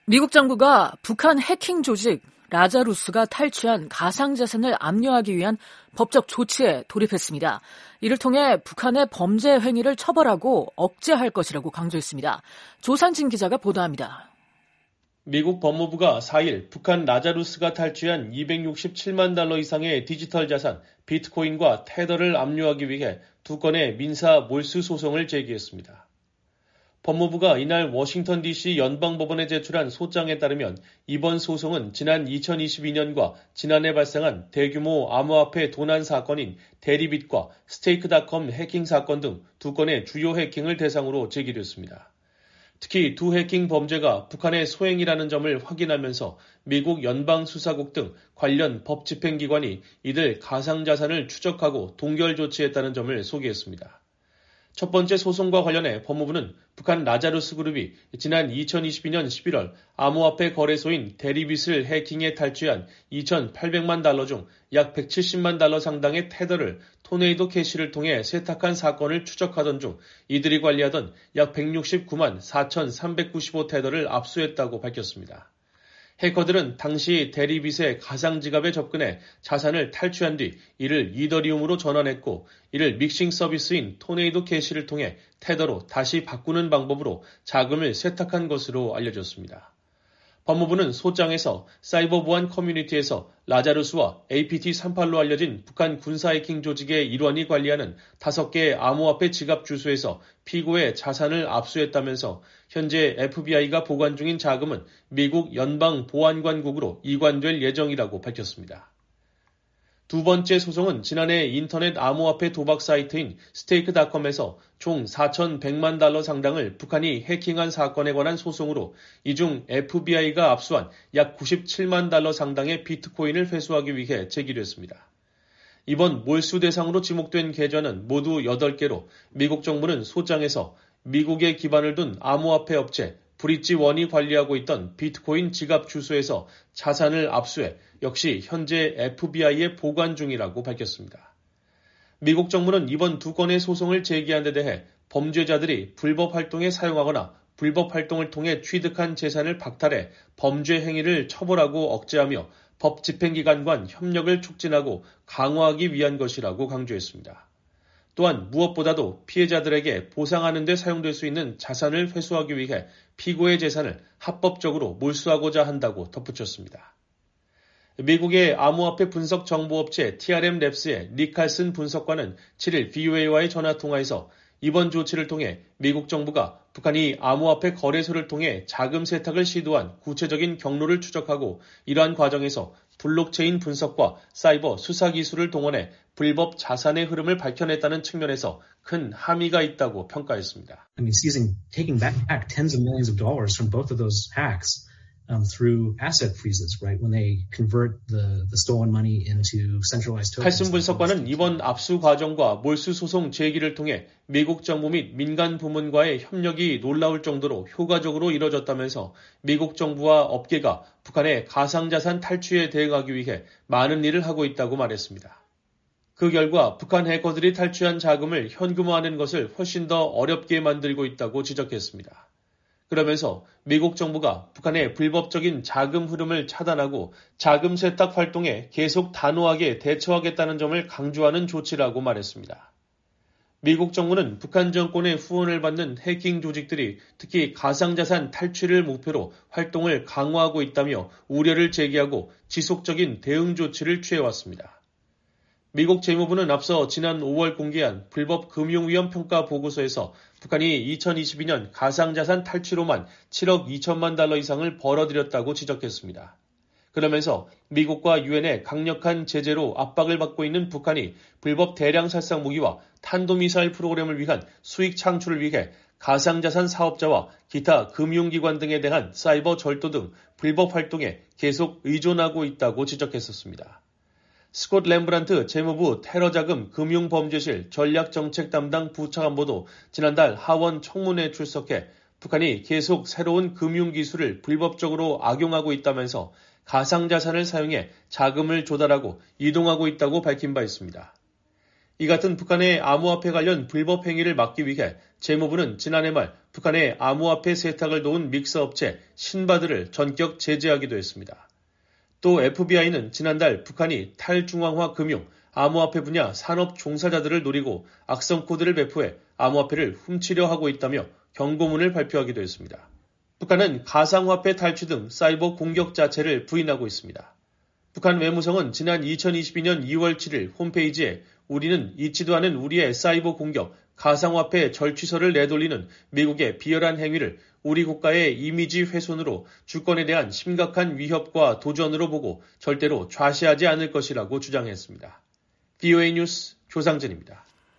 미국 정부가 북한 해킹 조직 라자루스가 탈취한 가상자산을 압류하기 위한 법적 조치에 돌입했습니다. 이를 통해 북한의 범죄 행위를 처벌하고 억제할 것이라고 강조했습니다. 조상진 기자가 보도합니다. 미국 법무부가 4일 북한 라자루스가 탈취한 $267만 이상의 디지털 자산 비트코인과 테더를 압류하기 위해 2건의 민사 몰수 소송을 제기했습니다. 법무부가 이날 워싱턴 DC 연방법원에 제출한 소장에 따르면 이번 소송은 지난 2022년과 지난해 발생한 대규모 암호화폐 도난 사건인 대리빗과 스테이크닷컴 해킹 사건 등 2건의 주요 해킹을 대상으로 제기됐습니다. 특히 두 해킹 범죄가 북한의 소행이라는 점을 확인하면서 미국 연방수사국 등 관련 법 집행기관이 이들 가상자산을 추적하고 동결 조치했다는 점을 소개했습니다. 첫 번째 소송과 관련해 법무부는 북한 라자루스 그룹이 지난 2022년 11월 암호화폐 거래소인 대리빗을 해킹해 탈취한 $2,800만 중 약 $170만 상당의 테더를 토네이도 캐시를 통해 세탁한 사건을 추적하던 중 이들이 관리하던 약 169만 4,395 테더를 압수했다고 밝혔습니다. 해커들은 당시 대리빗의 가상지갑에 접근해 자산을 탈취한 뒤 이를 이더리움으로 전환했고 이를 믹싱 서비스인 토네이도 캐시를 통해 테더로 다시 바꾸는 방법으로 자금을 세탁한 것으로 알려졌습니다. 법무부는 소장에서 사이버 보안 커뮤니티에서 라자루스와 APT38로 알려진 북한 군사 해킹 조직의 일원이 관리하는 5개의 암호화폐 지갑 주소에서 피고의 자산을 압수했다면서 현재 FBI가 보관 중인 자금은 미국 연방보안관국으로 이관될 예정이라고 밝혔습니다. 두 번째 소송은 지난해 인터넷 암호화폐 도박 사이트인 스테이크닷컴에서 총 $4,100만 상당을 북한이 해킹한 사건에 관한 소송으로 이 중 FBI가 압수한 약 $97만 상당의 비트코인을 회수하기 위해 제기됐습니다. 이번 몰수 대상으로 지목된 계좌는 모두 8개로 미국 정부는 소장에서 미국에 기반을 둔 암호화폐 업체 브릿지원이 관리하고 있던 비트코인 지갑 주소에서 자산을 압수해 역시 현재 FBI에 보관 중이라고 밝혔습니다. 미국 정부는 이번 2건의 소송을 제기한 데 대해 범죄자들이 불법 활동에 사용하거나 불법 활동을 통해 취득한 재산을 박탈해 범죄 행위를 처벌하고 억제하며 법 집행기관 간 협력을 촉진하고 강화하기 위한 것이라고 강조했습니다. 또한 무엇보다도 피해자들에게 보상하는 데 사용될 수 있는 자산을 회수하기 위해 피고의 재산을 합법적으로 몰수하고자 한다고 덧붙였습니다. 미국의 암호화폐 분석 정보업체 TRM랩스의 리 칼슨 분석관은 7일 VOA와의 전화통화에서 이번 조치를 통해 미국 정부가 북한이 암호화폐 거래소를 통해 자금 세탁을 시도한 구체적인 경로를 추적하고 이러한 과정에서 블록체인 분석과 사이버 수사 기술을 동원해 불법 자산의 흐름을 밝혀냈다는 측면에서 큰 함의가 있다고 평가했습니다. taking back tens of millions of dollars from both of those hacks through asset freezes, right? When they convert the stolen money into centralized tokens. 칼슨 분석관은 이번 압수 과정과 몰수 소송 제기를 통해 미국 정부 및 민간 부문과의 협력이 놀라울 정도로 효과적으로 이뤄졌다면서 미국 정부와 업계가 북한의 가상자산 탈취에 대응하기 위해 많은 일을 하고 있다고 말했습니다. 그 결과 북한 해커들이 탈취한 자금을 현금화하는 것을 훨씬 더 어렵게 만들고 있다고 지적했습니다. 그러면서 미국 정부가 북한의 불법적인 자금 흐름을 차단하고 자금 세탁 활동에 계속 단호하게 대처하겠다는 점을 강조하는 조치라고 말했습니다. 미국 정부는 북한 정권의 후원을 받는 해킹 조직들이 특히 가상자산 탈취를 목표로 활동을 강화하고 있다며 우려를 제기하고 지속적인 대응 조치를 취해왔습니다. 미국 재무부는 앞서 지난 5월 공개한 불법 금융위험 평가 보고서에서 북한이 2022년 가상자산 탈취로만 7억 2천만 달러 이상을 벌어들였다고 지적했습니다. 그러면서 미국과 유엔의 강력한 제재로 압박을 받고 있는 북한이 불법 대량 살상 무기와 탄도미사일 프로그램을 위한 수익 창출을 위해 가상자산 사업자와 기타 금융기관 등에 대한 사이버 절도 등 불법 활동에 계속 의존하고 있다고 지적했었습니다. 스콧 램브란트 재무부 테러자금 금융범죄실 전략정책 담당 부차관보도 지난달 하원 청문회에 출석해 북한이 계속 새로운 금융기술을 불법적으로 악용하고 있다면서 가상자산을 사용해 자금을 조달하고 이동하고 있다고 밝힌 바 있습니다. 이 같은 북한의 암호화폐 관련 불법 행위를 막기 위해 재무부는 지난해 말 북한의 암호화폐 세탁을 도운 믹서업체 신바드를 전격 제재하기도 했습니다. 또 FBI는 지난달 북한이 탈중앙화 금융, 암호화폐 분야 산업 종사자들을 노리고 악성 코드를 배포해 암호화폐를 훔치려 하고 있다며 경고문을 발표하기도 했습니다. 북한은 가상화폐 탈취 등 사이버 공격 자체를 부인하고 있습니다. 북한 외무성은 지난 2022년 2월 7일 홈페이지에 우리는 잊지도 않은 우리의 사이버 공격, 가상화폐 절취설을 내돌리는 미국의 비열한 행위를 우리 국가의 이미지 훼손으로 주권에 대한 심각한 위협과 도전으로 보고 절대로 좌시하지 않을 것이라고 주장했습니다. VOA 뉴스 조상진입니다.